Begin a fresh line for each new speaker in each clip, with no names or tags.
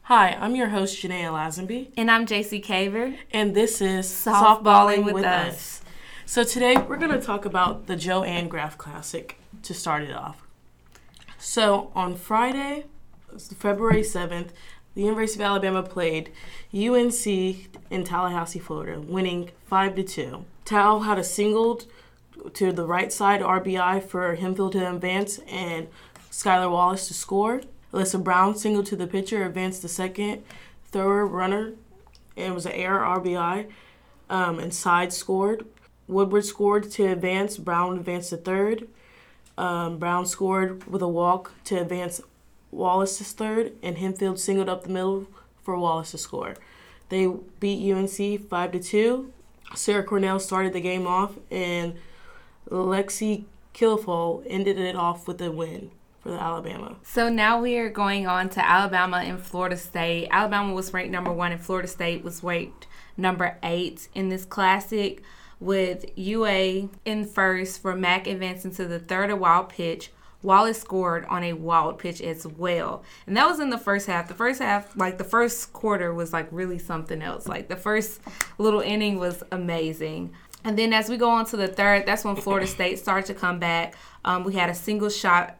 Hi, I'm your host, Janae Lazenby.
And I'm JC Caver.
And this is
Softballing with us.
So today we're going to talk about the Joanne Graf Classic to start it off. So on Friday, February 7th, the University of Alabama played UNC in Tallahassee, Florida, winning 5-2. Tal had a single to the right side RBI for Hemphill to advance and Skylar Wallace to score. Alyssa Brown singled to the pitcher, advanced the second thrower runner, and it was an error RBI, and Side scored. Woodward scored to advance. Brown advanced to third. Brown scored with a walk to advance Wallace to third, and Hempfield singled up the middle for Wallace to score. They beat UNC 5-2. Sarah Cornell started the game off, and Lexi Killifol ended it off with a win for the Alabama.
So now we are going on to Alabama and Florida State. Alabama was ranked number 1 and Florida State was ranked number 8 in this classic, with UA in first for Mack advancing to the third wild pitch. Wallace scored on a wild pitch as well. And that was in the first half. The first half, the first quarter was really something else. The first little inning was amazing. And then as we go on to the third, that's when Florida State started to come back. We had a single shot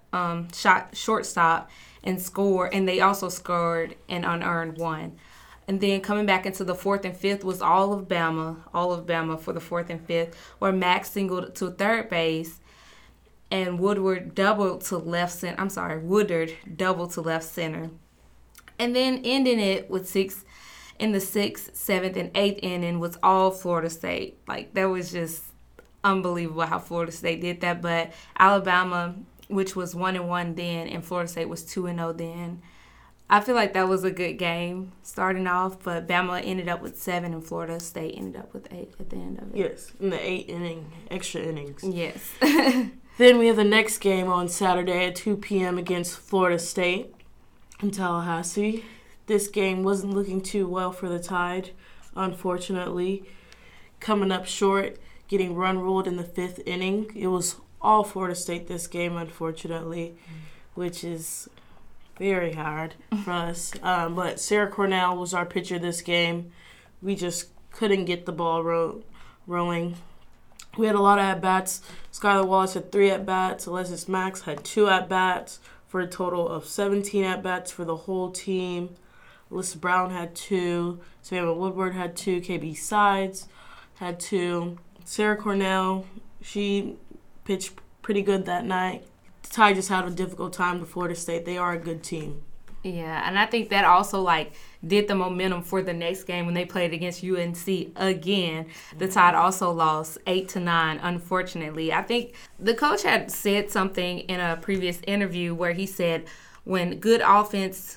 shortstop and score, and they also scored an unearned one. And then coming back into the fourth and fifth was all of Bama for the fourth and fifth, where Max singled to third base and Woodward doubled to left center. Woodard doubled to left center. And then ending it with in the 6th, 7th, and 8th inning was all Florida State. That was just unbelievable how Florida State did that. But Alabama, which was 1-1 then, and Florida State was 2-0 then. I feel like that was a good game starting off, but Bama ended up with 7 and Florida State ended up with 8 at the end of it.
Yes, in the 8 extra innings.
Yes.
Then we have the next game on Saturday at 2 p.m. against Florida State in Tallahassee. This game wasn't looking too well for the Tide, unfortunately. Coming up short, getting run ruled in the 5th inning. It was all Florida State this game, unfortunately, which is very hard for us. But Sarah Cornell was our pitcher this game. We just couldn't get the ball rolling. We had a lot of at-bats. Skylar Wallace had 3 at-bats. Alexis Max had 2 at-bats for a total of 17 at-bats for the whole team. Alyssa Brown had 2. Savannah Woodward had 2. KB Sides had 2. Sarah Cornell, she pitched pretty good that night. The Tide just had a difficult time with Florida State. They are a good team.
Yeah, and I think that also did the momentum for the next game when they played against UNC again. The Tide also lost 8-9, unfortunately. I think the coach had said something in a previous interview where he said when it's good offense,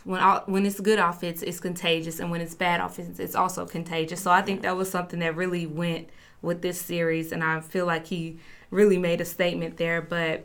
it's contagious, and when it's bad offense, it's also contagious. So I think that was something that really went with this series, and I feel like he really made a statement there. But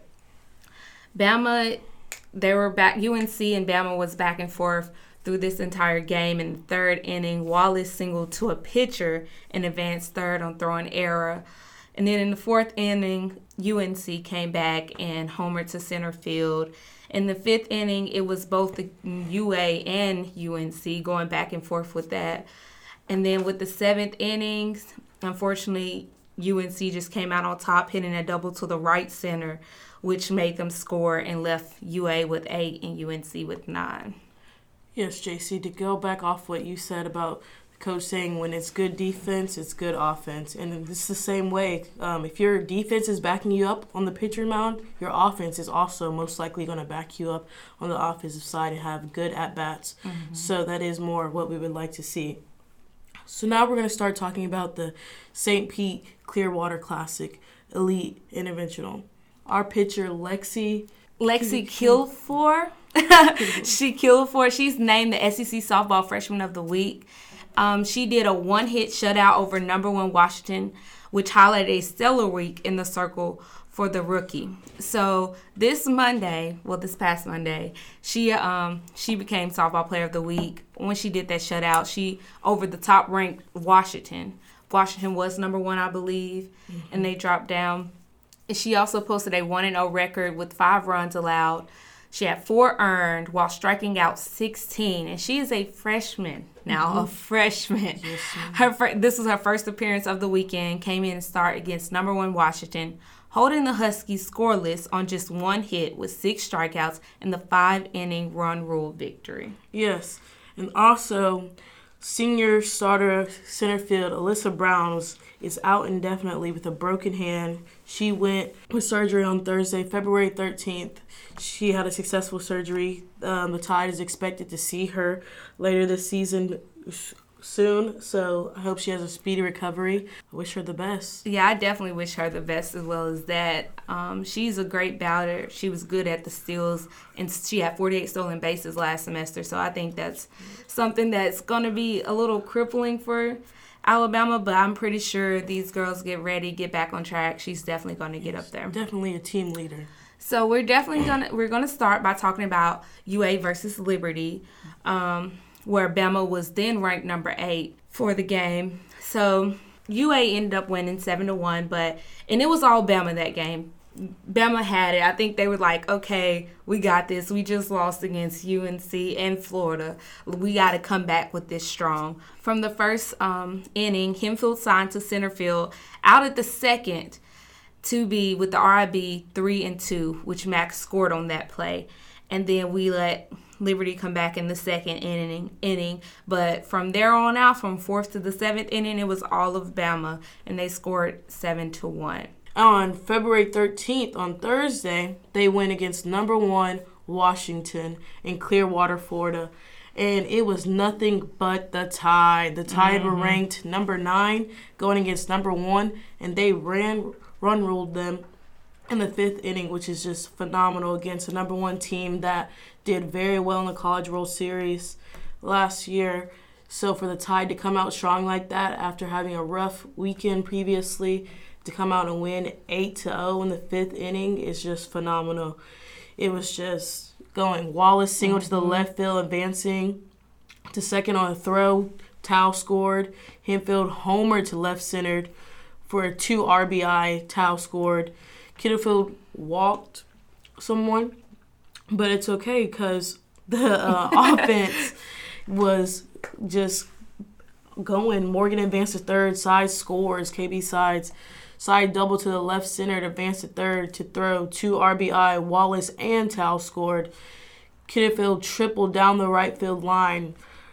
Bama, they were back. UNC and Bama was back and forth through this entire game. In the 3rd inning, Wallace singled to a pitcher and advanced third on throwing error. And then in the 4th inning, UNC came back and homered to center field. In the 5th inning, it was both the UA and UNC going back and forth with that. And then with the 7th innings, unfortunately, UNC just came out on top, hitting a double to the right center, which made them score and left UA with 8 and UNC with 9.
Yes, JC, to go back off what you said about the coach saying when it's good defense, it's good offense. And it's the same way. If your defense is backing you up on the pitcher mound, your offense is also most likely going to back you up on the offensive side and have good at-bats. Mm-hmm. So that is more what we would like to see. So now we're going to start talking about the St. Pete Clearwater Classic Elite Interventional. Our pitcher, Lexi
Killifol. She's named the SEC Softball Freshman of the Week. She did a one-hit shutout over number 1 Washington, which highlighted a stellar week in the circle for the rookie. So this past Monday, she became Softball Player of the Week. When she did that shutout, she over the top-ranked Washington. Washington was number 1, I believe, and they dropped down. She also posted a 1-0 record with 5 runs allowed. She had 4 earned while striking out 16, and she is a freshman now, a freshman. Yes, this was her first appearance of the weekend, came in and started against number 1 Washington, holding the Huskies scoreless on just 1 hit with 6 strikeouts in the 5-inning run rule victory.
Yes, and also senior starter center field Alyssa Brown is out indefinitely with a broken hand. She went with surgery on Thursday, February 13th. She had a successful surgery. The Tide is expected to see her later this season soon, so I hope she has a speedy recovery. I wish her the best.
Yeah, I definitely wish her the best as well as that. She's a great batter. She was good at the steals, and she had 48 stolen bases last semester, so I think that's something that's going to be a little crippling for Alabama, but I'm pretty sure these girls get ready, get back on track. She's definitely going to get up there.
Definitely a team leader.
So we're gonna start by talking about UA versus Liberty, where Bama was then ranked number 8 for the game. So UA ended up winning 7-1, and it was all Bama that game. Bama had it. I think they were like, okay, we got this. We just lost against UNC and Florida. We got to come back with this strong. From the first inning, Hempfield signed to center field. Out at the second, to be with the RIB 3-2, which Max scored on that play. And then we let Liberty come back in the second inning. But from there on out, from 4th to the 7th inning, it was all of Bama, and they scored 7-1.
On February 13th, on Thursday, they went against number 1 Washington in Clearwater, Florida. And it was nothing but the Tide. The Tide were ranked number 9 going against number 1, and they run ruled them in the 5th inning, which is just phenomenal against the number 1 team that did very well in the College World Series last year. So for the Tide to come out strong like that after having a rough weekend previously, to come out and win 8-0 in the 5th inning is just phenomenal. It was just going. Wallace singled to the left field, advancing to second on a throw. Tao scored. Hempfield homered to left centered for a 2 RBI. Tao scored. Kittelfield walked someone, but it's okay because the offense was just going. Morgan advanced to third. Sides scores. KB Sides. Side double to the left center to advance to third to throw 2 RBI. Wallace and Tao scored. Kittelfield tripled down the right field line.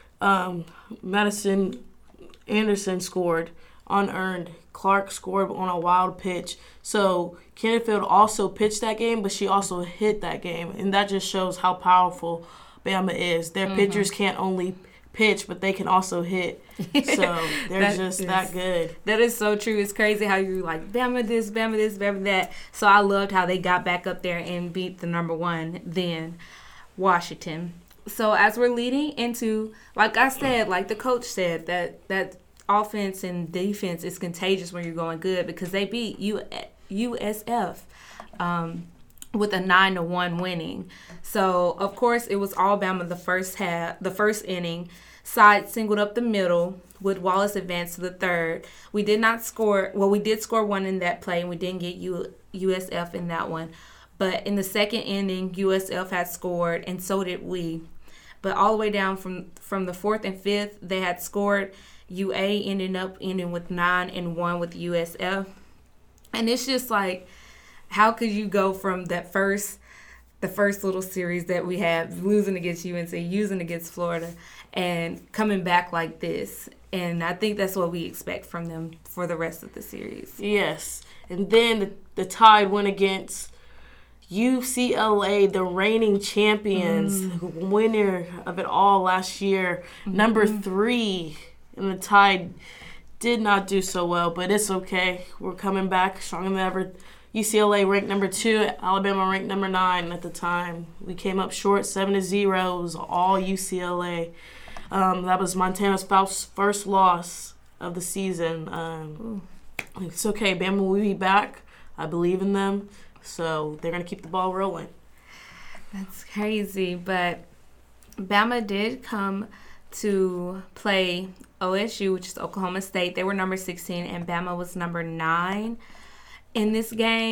Madison Anderson scored unearned. Clark scored on a wild pitch. So Kittelfield also pitched that game, but she also hit that game. And that just shows how powerful Bama is. Their pitchers can't only pitch, but they can also hit. So they're just that good.
That is so true. It's crazy how you're like, Bama this, Bama that. So I loved how they got back up there and beat the number 1 then, Washington. So as we're leading into, like I said, like the coach said, that offense and defense is contagious when you're going good, because they beat USF with a 9-1 winning. So of course it was all Bama the first inning. Side singled up the middle with Wallace advanced to the third. We did not score. Well, we did score 1 in that play, and we didn't get USF in that one. But in the second inning, USF had scored, and so did we. But all the way down from the 4th and 5th, they had scored. UA ending with 9-1 with USF. And it's just like, how could you go from the first little series that we had, losing against UNC, losing against Florida, and coming back like this? And I think that's what we expect from them for the rest of the series.
Yes. And then the Tide went against UCLA, the reigning champions, winner of it all last year, number 3. And the Tide did not do so well, but it's okay. We're coming back stronger than ever. UCLA ranked number 2, Alabama ranked number 9 at the time. We came up short 7-0. It was all UCLA. That was Montana's first loss of the season. It's okay. Bama will be back. I believe in them. So they're going to keep the ball rolling.
That's crazy. But Bama did come to play OSU, which is Oklahoma State. They were number 16, and Bama was number 9 in this game.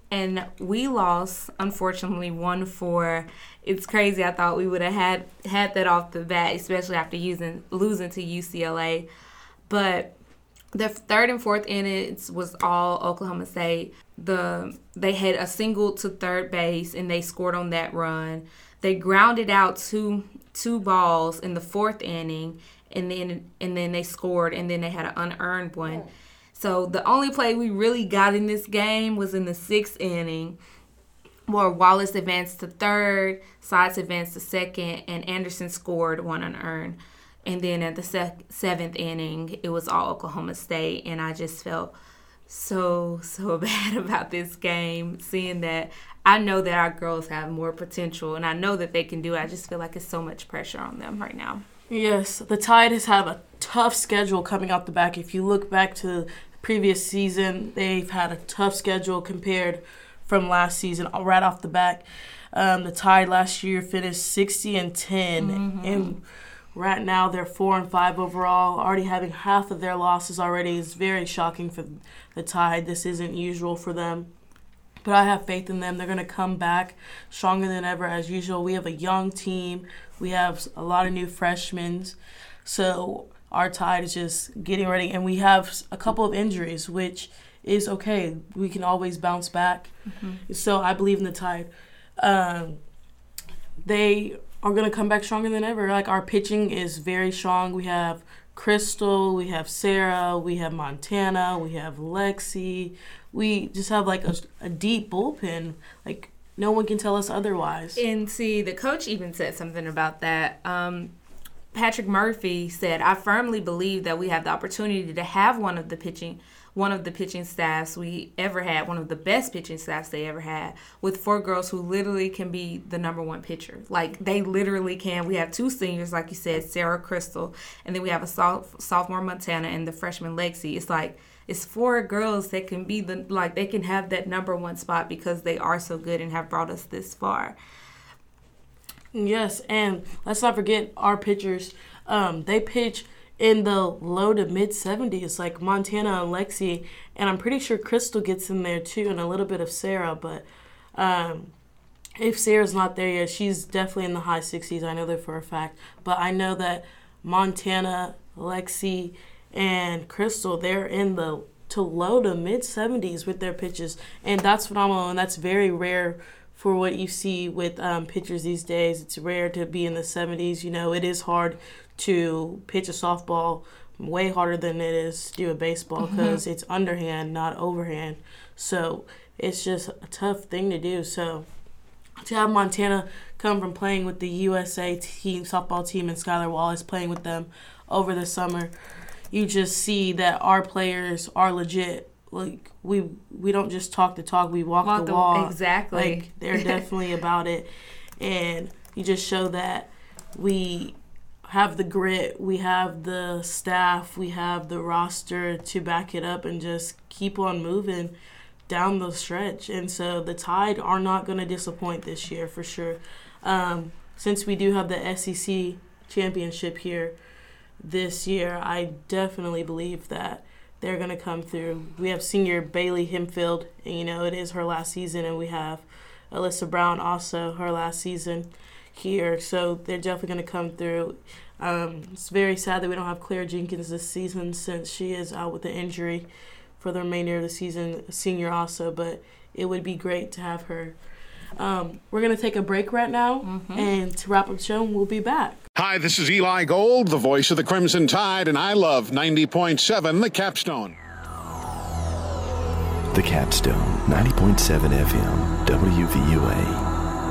And we lost, unfortunately, 1-4. It's crazy. I thought we would have had that off the bat, especially after losing to UCLA. But the third and fourth innings was all Oklahoma State. They had a single to third base, and they scored on that run. They grounded out two balls in the fourth inning, and then they scored, and then they had an unearned one. So the only play we really got in this game was in the sixth inning, where Wallace advanced to third, Sides advanced to second, and Anderson scored one unearned. And then at the seventh inning, it was all Oklahoma State, and I just felt so bad about this game, seeing that I know that our girls have more potential, and I know that they can do it. I just feel like it's so much pressure on them right now.
Yes, the Tide has had a tough schedule coming out the back. If you look back to the previous season, they've had a tough schedule compared from last season right off the back. The Tide last year finished 60-10, and right now they're 4-5 overall. Already having half of their losses already is very shocking for the Tide. This isn't usual for them. But I have faith in them. They're going to come back stronger than ever as usual. We have a young team. We have a lot of new freshmen. So our Tide is just getting ready. And we have a couple of injuries, which is okay. We can always bounce back. So I believe in the Tide. They are going to come back stronger than ever. Like, our pitching is very strong. We have Crystal, we have Sarah, we have Montana, we have Lexi. We just have like a deep bullpen. Like, no one can tell us otherwise.
And see, the coach even said something about that. Patrick Murphy said, "I firmly believe that we have the opportunity to have one of the pitching staffs we ever had, one of the best pitching staffs they ever had, with 4 girls who literally can be the number one pitcher. Like, they literally can. We have 2 seniors, like you said, Sarah, Crystal, and then we have a sophomore Montana and the freshman Lexi. It's like, it's 4 girls that can be they can have that number one spot because they are so good and have brought us this far."
Yes, and let's not forget our pitchers. They pitch in the low to mid 70s, like Montana and Lexi, and I'm pretty sure Crystal gets in there too, and a little bit of Sarah. But if Sarah's not there yet, she's definitely in the high 60s. I know that for a fact. But I know that Montana, Lexi, and Crystal, they're in the low to mid 70s with their pitches, and that's phenomenal, and that's very rare for what you see with pitchers these days. It's rare to be in the 70s. You know, it is hard to pitch a softball, way harder than it is to do a baseball, because it's underhand, not overhand. So it's just a tough thing to do. So to have Montana come from playing with the USA team, softball team, and Skylar Wallace playing with them over the summer, you just see that our players are legit. Like, we don't just talk the talk, we walk the walk.
Exactly.
Like, they're definitely about it. And you just show that we have the grit, we have the staff, we have the roster to back it up and just keep on moving down the stretch. And so the Tide are not going to disappoint this year for sure. Since we do have the SEC championship here this year, I definitely believe that they're going to come through. We have senior Bailey Hempfield, and you know, it is her last season, and we have Alyssa Brown also, her last season here. So they're definitely going to come through. It's very sad that we don't have Claire Jenkins this season, since she is out with an injury for the remainder of the season, a senior also, but it would be great to have her. We're going to take a break right now, and to wrap up the show, we'll be back.
Hi, this is Eli Gold, the voice of the Crimson Tide, and I love 90.7 The Capstone.
The Capstone, 90.7 FM, WVUA.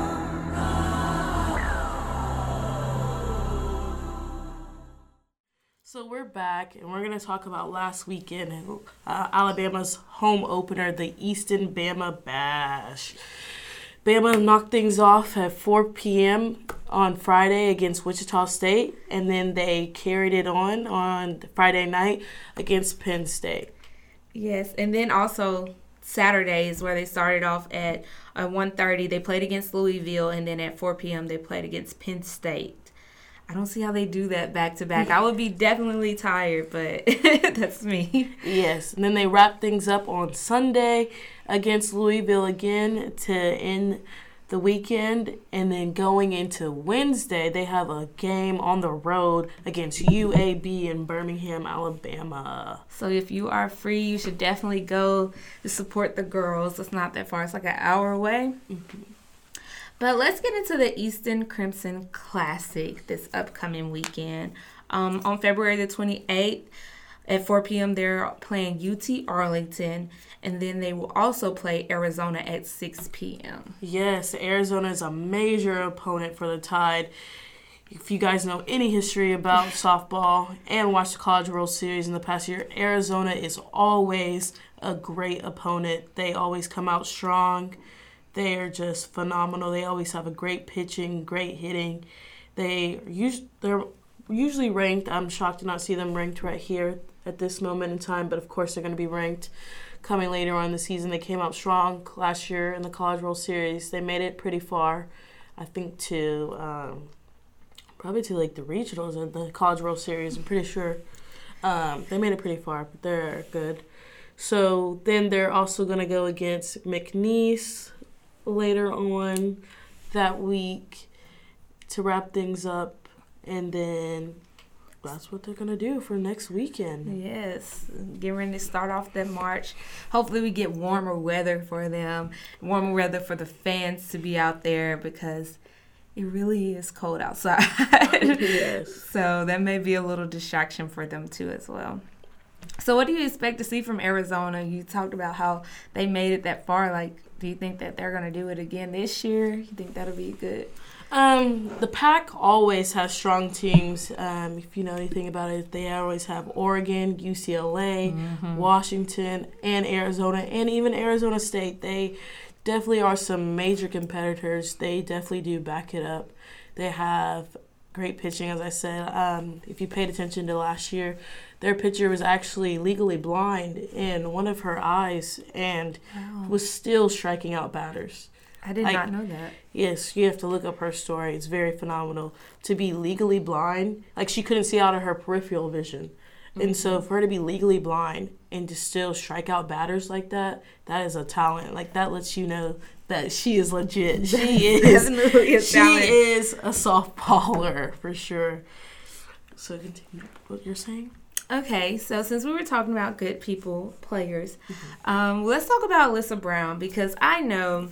So we're back, and we're going to talk about last weekend, Alabama's home opener, the Easton Bama Bash. Bama knocked things off at 4 p.m. on Friday against Wichita State, and then they carried it on Friday night against Penn State.
Yes, and then also Saturday is where they started off at 1:30. They played against Louisville, and then at 4 p.m. they played against Penn State. I don't see how they do that back-to-back. I would be definitely tired, but that's me.
Yes, and then they wrap things up on Sunday against Louisville again to end the weekend. And then going into Wednesday, they have a game on the road against UAB in Birmingham, Alabama.
So if you are free, you should definitely go to support the girls. It's not that far. It's like an hour away. Mm-hmm. But let's get into the Easton Crimson Classic this upcoming weekend. On February the 28th at 4 p.m., they're playing UT Arlington, and then they will also play Arizona at 6 p.m.
Yes, Arizona is a major opponent for the Tide. If you guys know any history about softball and watched the College World Series in the past year, Arizona is always a great opponent. They always come out strong. They are just phenomenal. They always have a great pitching, great hitting. They're usually ranked. I'm shocked to not see them ranked right here at this moment in time, but of course they're going to be ranked coming later on in the season. They came out strong last year in the College World Series. They made it pretty far, I think, to probably to like the regionals of the College World Series. I'm pretty sure they made it pretty far, but they're good. So then they're also going to go against McNeese later on that week to wrap things up, and then that's what they're going to do for next weekend.
Yes, getting ready to start off that March. Hopefully we get warmer weather for them, warmer weather for the fans to be out there, because it really is cold outside.
Yes.
So that may be a little distraction for them too as well. So what do you expect to see from Arizona? You talked about how they made it that far. Like, do you think that they're going to do it again this year? You think that'll be good?
The Pac always has strong teams. If you know anything about it, they always have Oregon, UCLA, Washington, and Arizona, and even Arizona State. They definitely are some major competitors. They definitely do back it up. They have great pitching, as I said. If you paid attention to last year, their pitcher was actually legally blind in one of her eyes and was still striking out batters.
I did not know that.
Yes, you have to look up her story. It's very phenomenal. To be legally blind, like she couldn't see out of her peripheral vision. And so for her to be legally blind and to still strike out batters like that, that is a talent. Like, that lets you know that she is legit. She is definitely a talent. She is a softballer for sure. So continue what you're saying.
Okay, so since we were talking about good people, players, let's talk about Alyssa Brown, because I know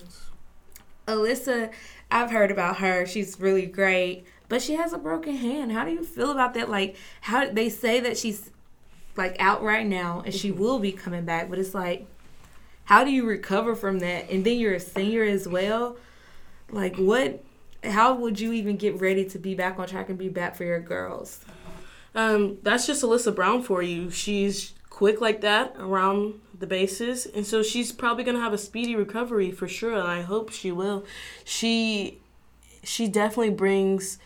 Alyssa, I've heard about her. She's really great, but she has a broken hand. How do you feel about that? Like, how they say that she's like out right now and she will be coming back, but it's like, how do you recover from that? And then you're a senior as well. Like, how would you even get ready to be back on track and be back for your girls?
That's just Alyssa Brown for you. She's quick like that around the bases, and so she's probably going to have a speedy recovery for sure, and I hope she will. She definitely brings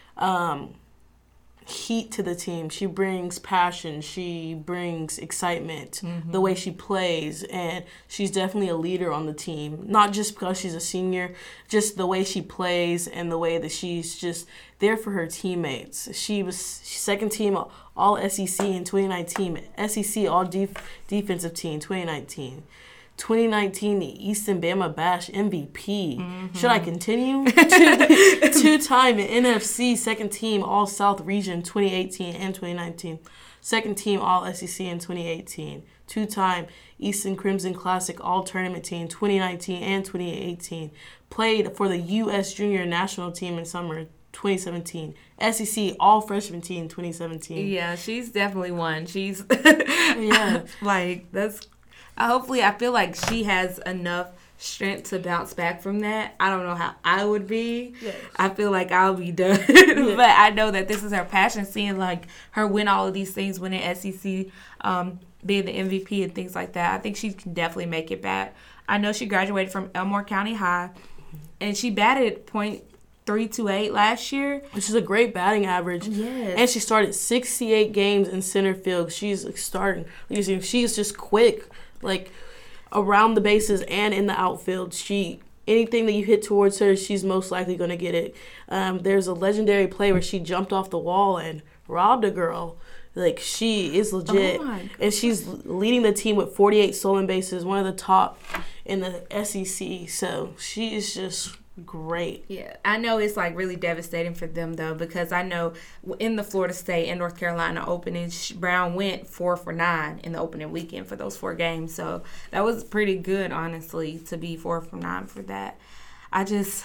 heat to the team. She brings passion. She brings excitement, the way she plays, and she's definitely a leader on the team. Not just because she's a senior, just the way she plays and the way that she's just there for her teammates. She was second team all SEC in 2019, SEC all defensive team 2019. 2019, the Easton Bama Bash MVP. Should I continue? Two-time NFC second team All-South Region 2018 and 2019. Second team All-SEC in 2018. Two-time Easton Crimson Classic All-Tournament team 2019 and 2018. Played for the U.S. Junior National Team in summer 2017. SEC All-Freshman team 2017.
Yeah, she's definitely one. She's
yeah,
like, that's... Hopefully, I feel like she has enough strength to bounce back from that. I don't know how I would be.
Yes.
I feel like I'll be done. But I know that this is her passion, seeing like her win all of these things, winning SEC, being the MVP and things like that. I think she can definitely make it back. I know she graduated from Elmore County High, and she batted .328 last year,
which is a great batting average.
Yes.
And she started 68 games in center field. She's starting. She's just quick. Like, around the bases and in the outfield, she anything that you hit towards her, she's most likely going to get it. There's a legendary play where she jumped off the wall and robbed a girl. Like, she is legit. And she's leading the team with 48 stolen bases, one of the top in the SEC. So she is just great.
Yeah, I know it's like really devastating for them though, because I know in the Florida State and North Carolina opening, Brown went 4 for 9 in the opening weekend for those 4 games. So that was pretty good, honestly, to be 4 for 9 for that. I just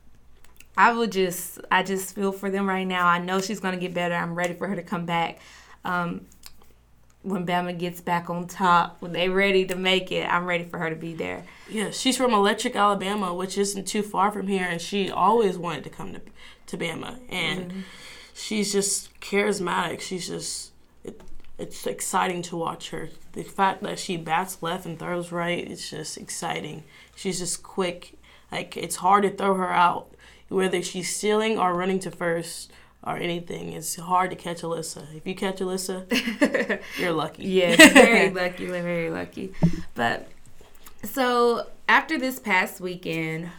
feel for them right now. I know she's gonna get better. I'm ready for her to come back. When Bama gets back on top, when they're ready to make it, I'm ready for her to be there.
Yeah, she's from Electric, Alabama, which isn't too far from here, and she always wanted to come to Bama. And she's just charismatic. She's just, it's exciting to watch her. The fact that she bats left and throws right, it's just exciting. She's just quick. Like, it's hard to throw her out, whether she's stealing or running to first or anything. It's hard to catch Alyssa. If you catch Alyssa, you're lucky.
Yeah, very lucky. We're very lucky. But so after this past weekend,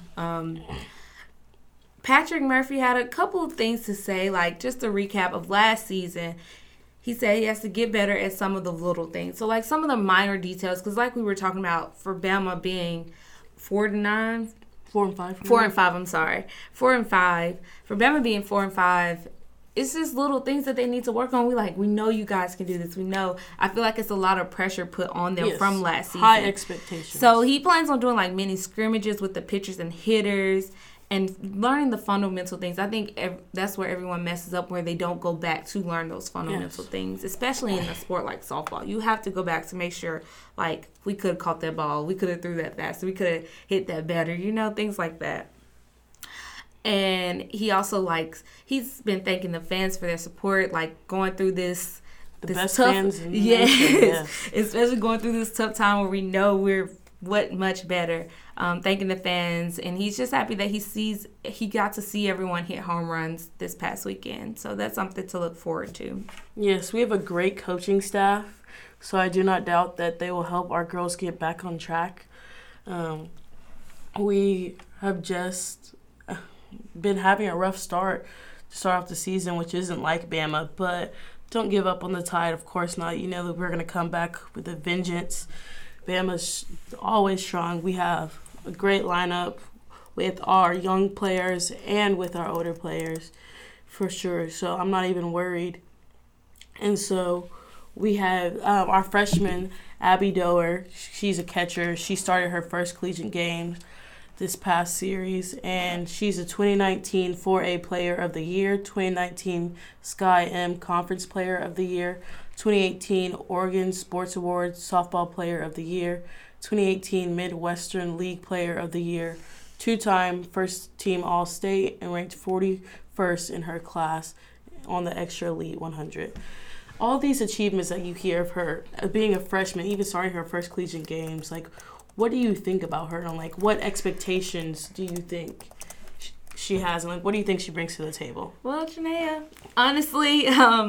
Patrick Murphy had a couple of things to say, like just a recap of last season. He said he has to get better at some of the little things. So like some of the minor details, because like we were talking about for Bama being 4 and 5. 4 and 5, I'm sorry. 4 and 5. For Bama being 4 and 5, it's just little things that they need to work on. We know you guys can do this. We know. I feel like it's a lot of pressure put on them from last season.
High expectations.
So he plans on doing like mini scrimmages with the pitchers and hitters and learning the fundamental things. I think that's where everyone messes up, where they don't go back to learn those fundamental things, especially in a sport like softball. You have to go back to make sure, like, we could have caught that ball, we could have threw that faster, we could have hit that better, things like that. And he also he's been thanking the fans for their support, like going through this
best
tough,
fans in the
yes, especially going through this tough time where we know we're much better. Thanking the fans, and he's just happy that he got to see everyone hit home runs this past weekend. So that's something to look forward to.
Yes, we have a great coaching staff, so I do not doubt that they will help our girls get back on track. We have just been having a rough start to start off the season, which isn't like Bama, but don't give up on the Tide. Of course not. You know that we're going to come back with a vengeance. Bama's always strong. We have a great lineup with our young players and with our older players, for sure. So I'm not even worried. And so we have our freshman, Abby Doer. She's a catcher. She started her first collegiate game this past series, and she's a 2019 4A Player of the Year, 2019 Sky M Conference Player of the Year, 2018 Oregon Sports Awards Softball Player of the Year, 2018 Midwestern League Player of the Year, 2-time First Team All-State, and ranked 41st in her class on the Extra Elite 100. All these achievements that you hear of her, being a freshman, even starting her first collegiate games, like, what do you think about her, and like what expectations do you think she has, and like what do you think she brings to the table?
Well, Janaea, honestly,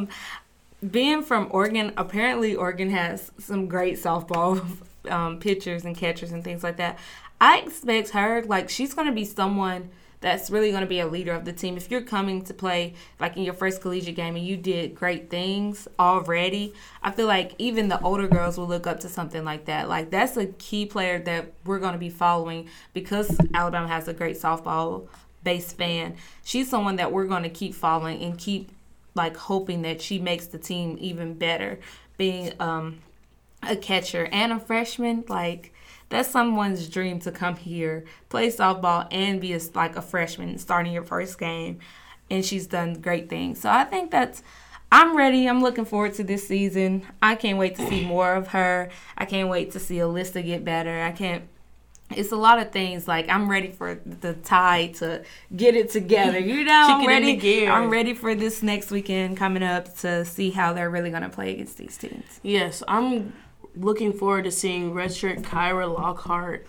being from Oregon, apparently Oregon has some great softball pitchers and catchers and things like that. I expect her, like, she's going to be someone that's really going to be a leader of the team. If you're coming to play, like, in your first collegiate game and you did great things already, I feel like even the older girls will look up to something like that. Like, that's a key player that we're going to be following because Alabama has a great softball-based fan. She's someone that we're going to keep following and keep, like, hoping that she makes the team even better. Being a catcher and a freshman, like, that's someone's dream to come here, play softball, and be a freshman starting your first game. And she's done great things. So I think I'm ready. I'm looking forward to this season. I can't wait to see more of her. I can't wait to see Alyssa get better. It's a lot of things. Like, I'm ready for the Tide to get it together. I'm ready. I'm ready for this next weekend coming up to see how they're really going to play against these teams.
Yes, I'm looking forward to seeing redshirt Kyra Lockhart,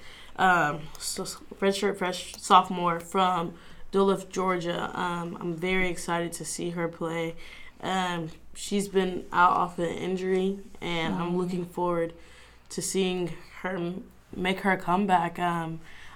redshirt fresh sophomore from Duluth, Georgia. I'm very excited to see her play. She's been out off an injury, and I'm looking forward to seeing her make her comeback. I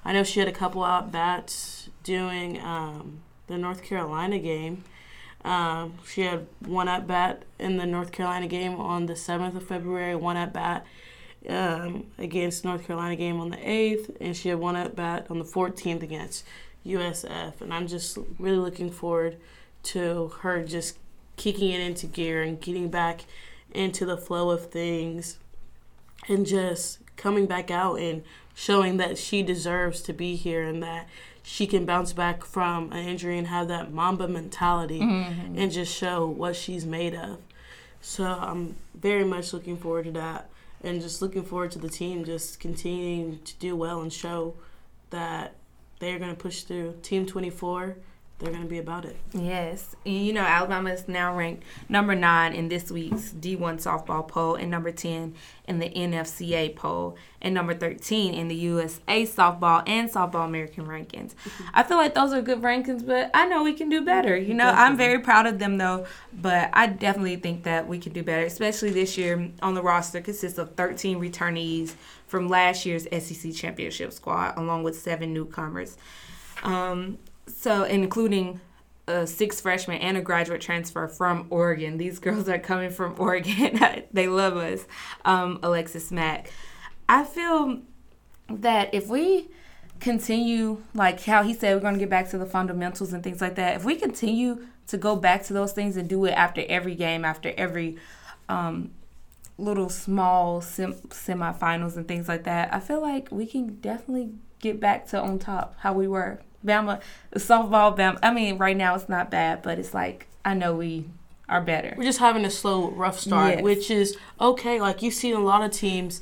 I know she had a couple at-bats doing the North Carolina game. She had one at-bat in the North Carolina game on the 7th of February, one at-bat against North Carolina game on the 8th, and she had one at-bat on the 14th against USF. And I'm just really looking forward to her just kicking it into gear and getting back into the flow of things and just coming back out and showing that she deserves to be here and that she can bounce back from an injury and have that Mamba mentality and just show what she's made of. So I'm very much looking forward to that and just looking forward to the team just continuing to do well and show that they're going to push through. Team 24, they're going to be about it.
Yes. And Alabama is now ranked number 9 in this week's D1 softball poll and number 10 in the NFCA poll and number 13 in the USA softball and softball American rankings. I feel like those are good rankings, but I know we can do better. I'm very proud of them, though, but I definitely think that we can do better, especially this year. On the roster consists of 13 returnees from last year's SEC championship squad, along with 7 newcomers. So, including 6 freshmen and a graduate transfer from Oregon. These girls are coming from Oregon. They love us. Alexis Mack. I feel that if we continue, like how he said, we're going to get back to the fundamentals and things like that. If we continue to go back to those things and do it after every game, after every little small semifinals and things like that, I feel like we can definitely get back to on top how we were. Bama, softball, Bama. I mean, right now it's not bad, but it's like I know we are better.
We're just having a slow, rough start, which is okay. Like you see in a lot of teams,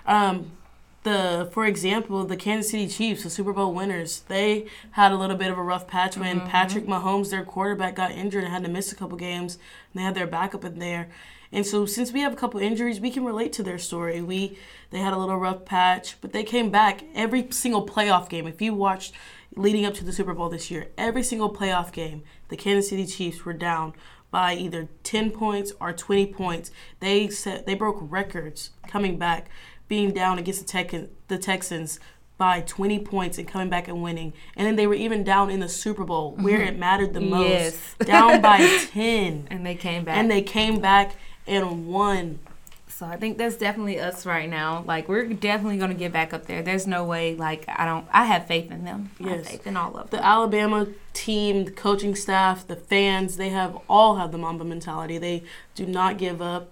for example, the Kansas City Chiefs, the Super Bowl winners, they had a little bit of a rough patch when Patrick Mahomes, their quarterback, got injured and had to miss a couple games, and they had their backup in there. And so since we have a couple injuries, we can relate to their story. They had a little rough patch, but they came back every single playoff game. If you watched leading up to the Super Bowl this year, every single playoff game, the Kansas City Chiefs were down by either 10 points or 20 points. They broke records coming back, being down against the Texans by 20 points and coming back and winning. And then they were even down in the Super Bowl where it mattered the most, down by 10.
And they came
back and won.
So I think that's definitely us right now. Like, we're definitely going to get back up there. There's no way, like, I have faith in them.
Yes.
I have faith in all of them.
The Alabama team, the coaching staff, the fans, they all have the Mamba mentality. They do not give up.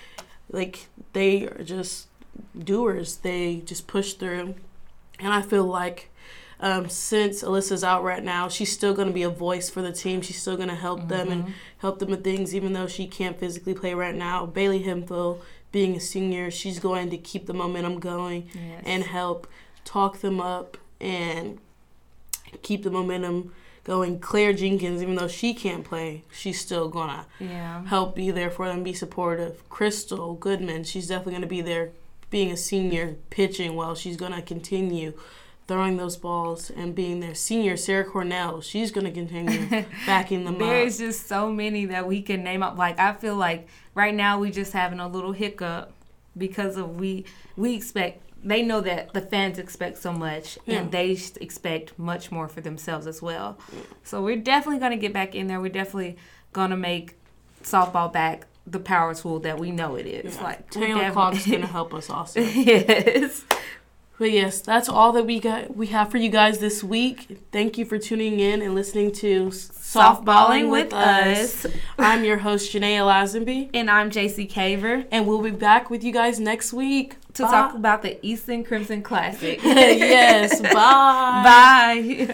Like, they are just doers. They just push through. And I feel like since Alyssa's out right now, she's still going to be a voice for the team. She's still going to help them and help them with things, even though she can't physically play right now. Bailey Hemphill, being a senior, she's going to keep the momentum going and help talk them up and keep the momentum going. Claire Jenkins, even though she can't play, she's still going to help be there for them, be supportive. Crystal Goodman, she's definitely going to be there being a senior, pitching well. She's going to continue throwing those balls and being their senior. Sarah Cornell, she's going to continue backing them up.
There's just so many that we can name up. Like, I feel like right now we just having a little hiccup because of we expect, they know that the fans expect so much and they expect much more for themselves as well. So we're definitely going to get back in there. We're definitely going to make softball back the power tool that we know it is. Like,
Taylor Clark's going to help us also.
Yes.
But yes, that's all that we have for you guys this week. Thank you for tuning in and listening to Softballing with Us. I'm your host, Janae Lazenby.
And I'm JC Caver.
And we'll be back with you guys next week
to talk about the Easton Crimson Classic.
Yes, bye.
Bye.